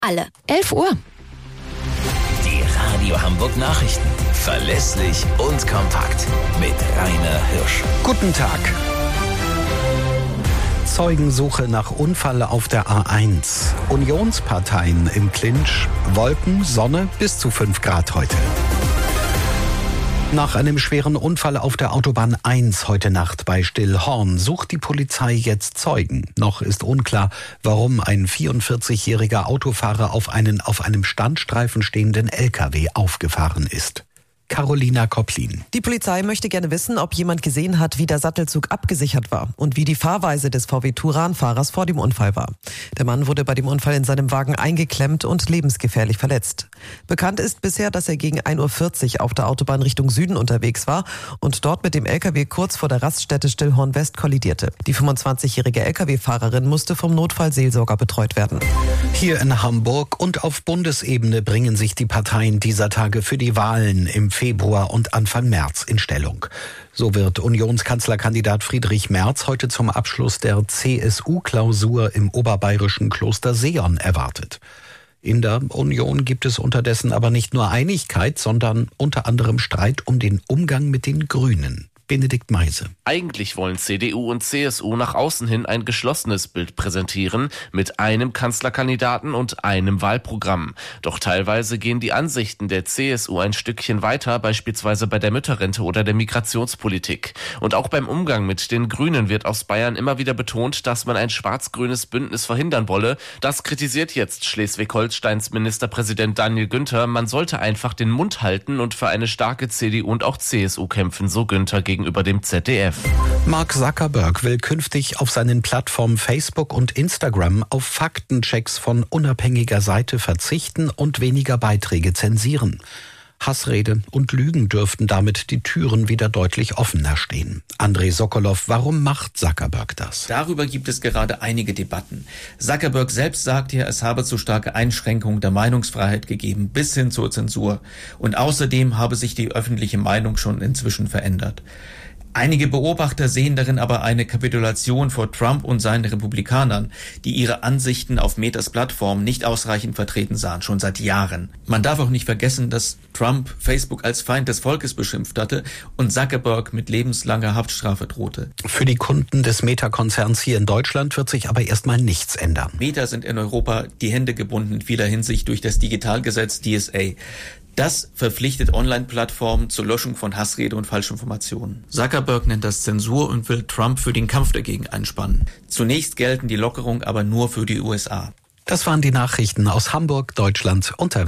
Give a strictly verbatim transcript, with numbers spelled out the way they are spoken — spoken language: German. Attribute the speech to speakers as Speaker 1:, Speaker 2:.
Speaker 1: Alle. elf Uhr.
Speaker 2: Die Radio Hamburg Nachrichten. Verlässlich und kompakt. Mit Rainer Hirsch.
Speaker 3: Guten Tag. Zeugensuche nach Unfall auf der A eins. Unionsparteien im Clinch. Wolken, Sonne bis zu fünf Grad heute. Nach einem schweren Unfall auf der Autobahn eins heute Nacht bei Stillhorn sucht die Polizei jetzt Zeugen. Noch ist unklar, warum ein vierundvierzigjähriger Autofahrer auf einen auf einem Standstreifen stehenden L K W aufgefahren ist. Carolina Kopplin.
Speaker 4: Die Polizei möchte gerne wissen, ob jemand gesehen hat, wie der Sattelzug abgesichert war und wie die Fahrweise des V W Touran-Fahrers vor dem Unfall war. Der Mann wurde bei dem Unfall in seinem Wagen eingeklemmt und lebensgefährlich verletzt. Bekannt ist bisher, dass er gegen ein Uhr vierzig auf der Autobahn Richtung Süden unterwegs war und dort mit dem L K W kurz vor der Raststätte Stillhorn West kollidierte. Die fünfundzwanzigjährige L K W-Fahrerin musste vom Notfallseelsorger betreut werden.
Speaker 3: Hier in Hamburg und auf Bundesebene bringen sich die Parteien dieser Tage für die Wahlen im Februar und Anfang März in Stellung. So wird Unionskanzlerkandidat Friedrich Merz heute zum Abschluss der C S U-Klausur im oberbayerischen Kloster Seeon erwartet. In der Union gibt es unterdessen aber nicht nur Einigkeit, sondern unter anderem Streit um den Umgang mit den Grünen. Benedikt Meise.
Speaker 5: Eigentlich wollen C D U und C S U nach außen hin ein geschlossenes Bild präsentieren, mit einem Kanzlerkandidaten und einem Wahlprogramm. Doch teilweise gehen die Ansichten der C S U ein Stückchen weiter, beispielsweise bei der Mütterrente oder der Migrationspolitik. Und auch beim Umgang mit den Grünen wird aus Bayern immer wieder betont, dass man ein schwarz-grünes Bündnis verhindern wolle. Das kritisiert jetzt Schleswig-Holsteins Ministerpräsident Daniel Günther. Man sollte einfach den Mund halten und für eine starke C D U und auch C S U kämpfen, so Günther gegen über dem Z D F.
Speaker 3: Mark Zuckerberg will künftig auf seinen Plattformen Facebook und Instagram auf Faktenchecks von unabhängiger Seite verzichten und weniger Beiträge zensieren. Hassrede und Lügen dürften damit die Türen wieder deutlich offener stehen. Andrei Sokolow, warum macht Zuckerberg das?
Speaker 6: Darüber gibt es gerade einige Debatten. Zuckerberg selbst sagt ja, es habe zu starke Einschränkungen der Meinungsfreiheit gegeben, bis hin zur Zensur. Und außerdem habe sich die öffentliche Meinung schon inzwischen verändert. Einige Beobachter sehen darin aber eine Kapitulation vor Trump und seinen Republikanern, die ihre Ansichten auf Metas Plattform nicht ausreichend vertreten sahen, schon seit Jahren. Man darf auch nicht vergessen, dass Trump Facebook als Feind des Volkes beschimpft hatte und Zuckerberg mit lebenslanger Haftstrafe drohte.
Speaker 3: Für die Kunden des Meta-Konzerns hier in Deutschland wird sich aber erstmal nichts ändern.
Speaker 6: Meta sind in Europa die Hände gebunden in vieler Hinsicht durch das Digitalgesetz D S A. Das verpflichtet Online-Plattformen zur Löschung von Hassrede und Falschinformationen. Zuckerberg nennt das Zensur und will Trump für den Kampf dagegen einspannen. Zunächst gelten die Lockerungen aber nur für die U S A.
Speaker 3: Das waren die Nachrichten aus Hamburg, Deutschland und der Welt.